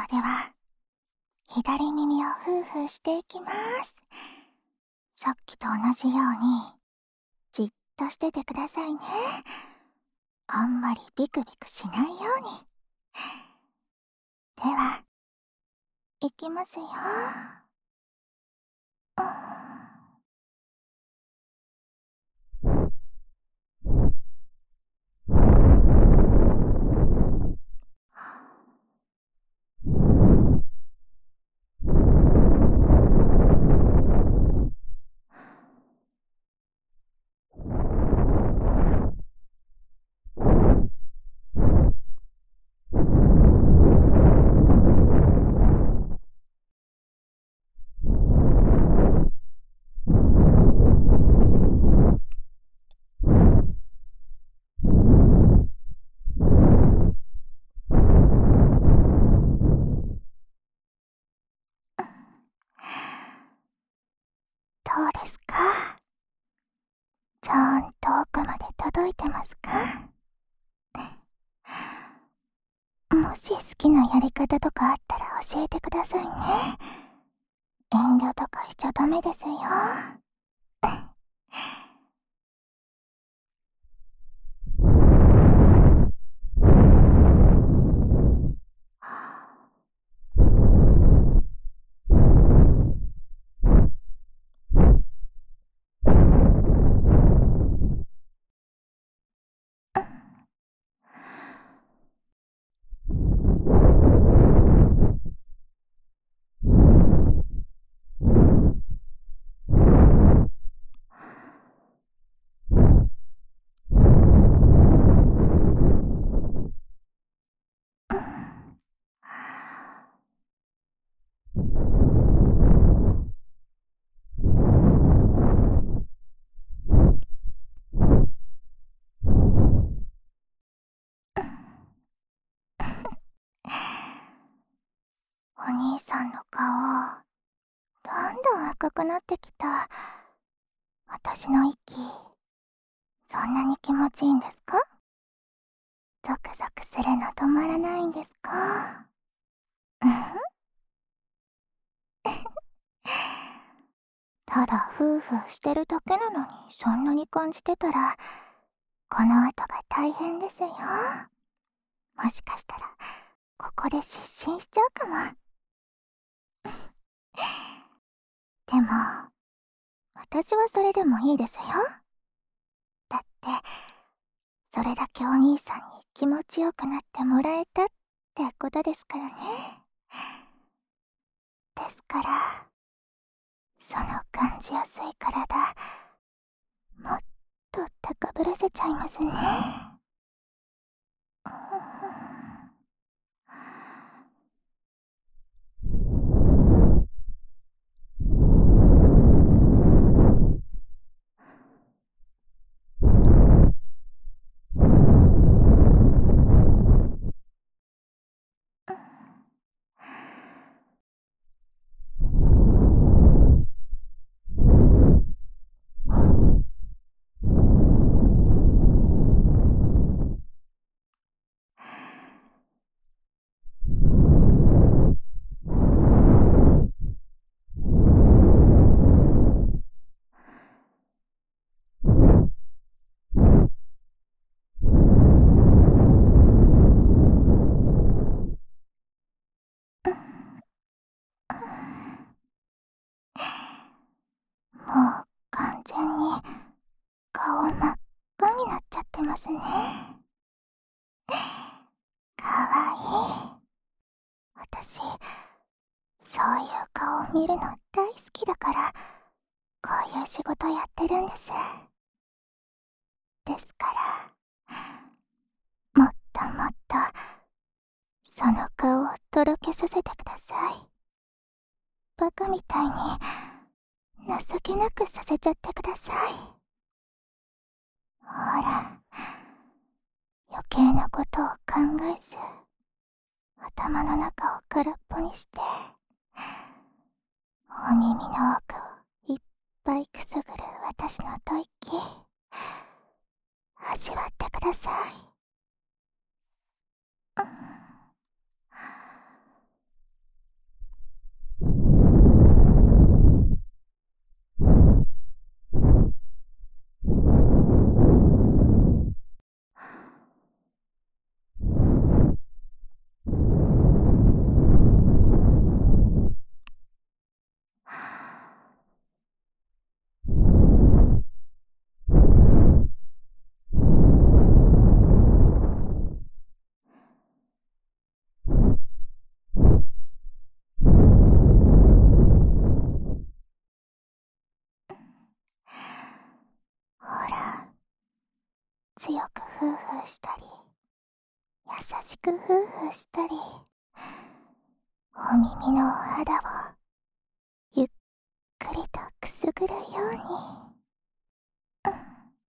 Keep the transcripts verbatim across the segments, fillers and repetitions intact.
では左耳をフーフーしていきます。さっきと同じようにじっとしててくださいね。あんまりビクビクしないように。では、いきますよ。うん。どうですか？ちゃんと奥まで届いてますか？もし好きなやり方とかあったら教えてくださいね。遠慮とかしちゃダメですよ。お兄さんの顔、どんどん赤くなってきた。私の息、そんなに気持ちいいんですか？ゾクゾクするの止まらないんですか？うんただフーフーしてるだけなのにそんなに感じてたら、この後が大変ですよ。もしかしたらここで失神しちゃうかも。でも私はそれでもいいですよ。だってそれだけお兄さんに気持ちよくなってもらえたってことですからね。ですからその感じやすい体、もっと高ぶらせちゃいますね。もう完全に顔真っ赤になっちゃってますね。かわいい。私、そういう顔見るの大好きだから、こういう仕事やってるんです。ですから、もっともっと、その顔をとろけさせてください。バカみたいに、情けなくさせちゃってください。ほら、余計なことを考えず、頭の中を空っぽにして、お耳の奥をいっぱいくすぐる私の吐息、味わってください。 強くフーフーしたり、優しくフーフーしたり、お耳のお肌をゆっくりとくすぐるように、うん。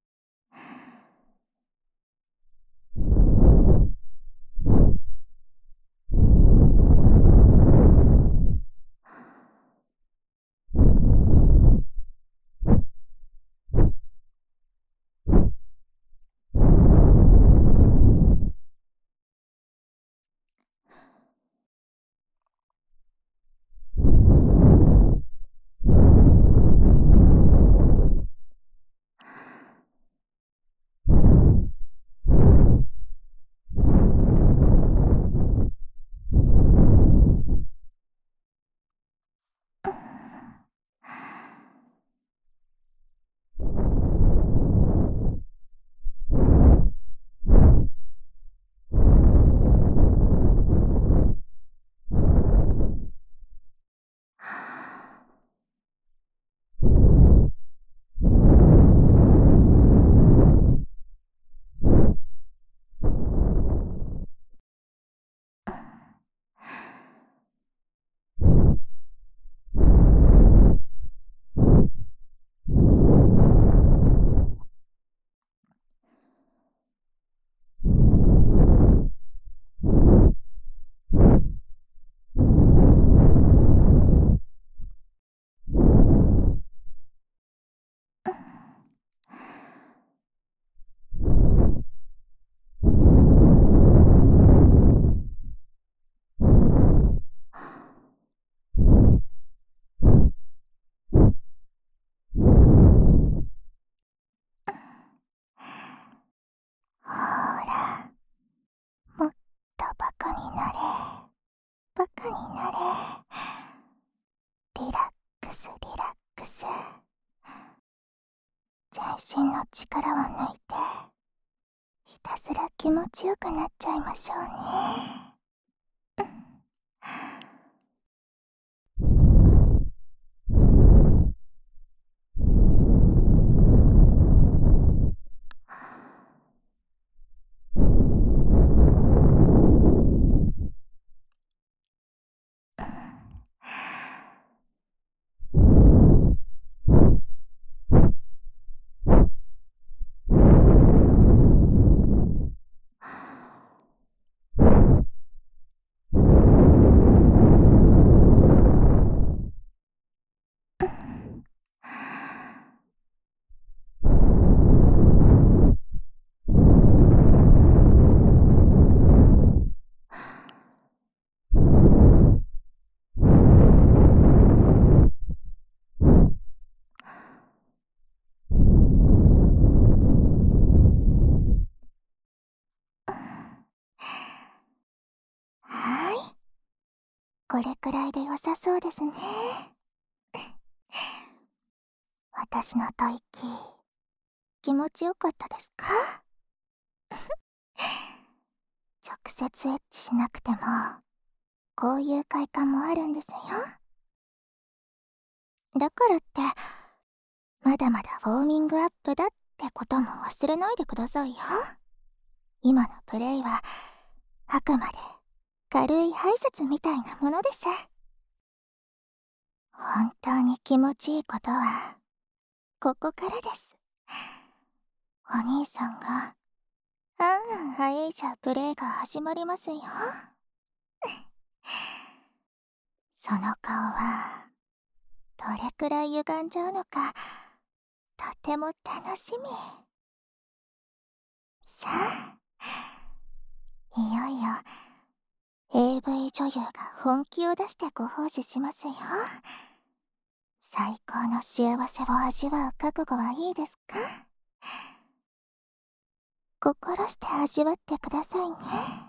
ほーら、もっとバカになれ、バカになれ。リラックスリラックス。全身の力を抜いて、ひたすら気持ちよくなっちゃいましょうね。はーい。これくらいで良さそうですね。私の吐息、気持ちよかったですか？直接エッチしなくても、こういう快感もあるんですよ。だからって、まだまだウォーミングアップだってことも忘れないでくださいよ。今のプレイは、あくまで軽い排泄みたいなものです。本当に気持ちいいことは、ここからです。お兄さんが、あんあん早いじゃプレイが始まりますよ。その顔は、どれくらい歪んじゃうのか、とても楽しみ。さあ、いよいよ エーブイ 女優が本気を出してご奉仕しますよ。最高の幸せを味わう覚悟はいいですか？心して味わってくださいね。